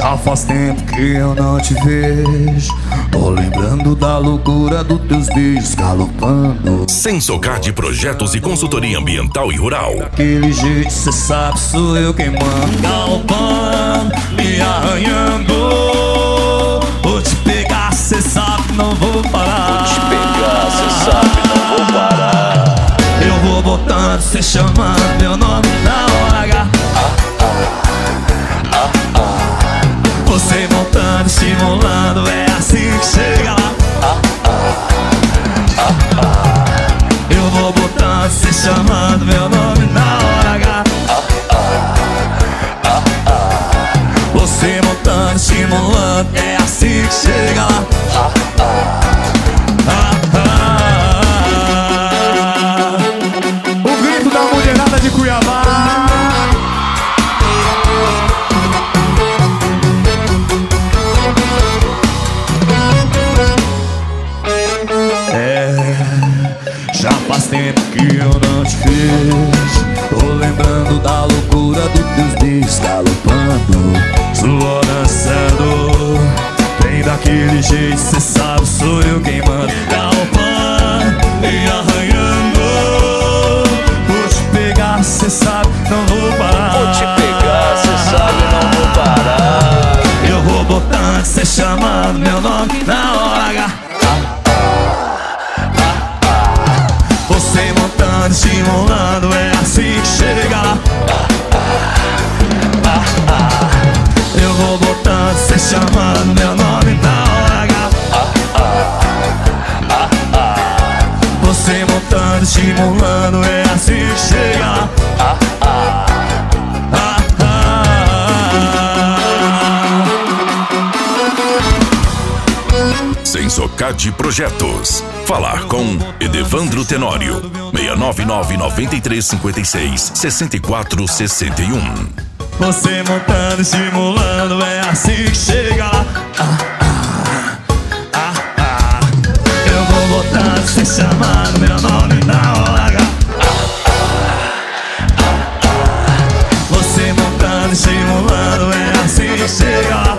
Já faz tempo que eu não te vejo. Tô lembrando da loucura dos teus beijos galopando. Sensocard Projetos e Consultoria Ambiental e Rural. Daquele jeito cê sabe, sou eu quem manda. Galopando, me arranhando. Vou te pegar, cê sabe, não vou parar. Vou te pegar, cê sabe, não vou parar. Eu vou botando, cê chamando meu nome na hora H. Você montando, estimulando, é assim que chega lá. Eu vou botando, cê chamando meu nome na hora H. Você montando, estimulando, é assim que chega lá. O grito da mulherada de Cuiabá. Já faz tempo que eu não te vejo. Tô lembrando da loucura dos teus beijos galopando. Sua dançando, vem daquele jeito, cê sabe, sou eu quem manda. Galopando e arranhando. Vou te pegar, cê sabe, não vou parar. Vou te pegar, cê sabe, não vou parar. Eu vou botando, cê chamando meu nome na hora H. Você montando, estimulando, é assim que chega lá. Eu vou botando, cê chamando meu nome na hora H. Você montando, estimulando, é assim que chega lá. Sensocard Projetos. Falar com Edevandro Tenório. 699-9356-6461. Você montando, estimulando, é assim que chega lá. Eu vou botando, cê chamando meu nome na hora H. Você montando, estimulando, é assim que chega lá.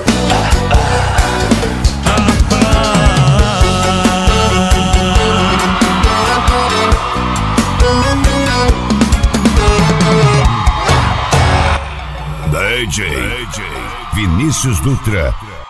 DJ Vinícius Dutra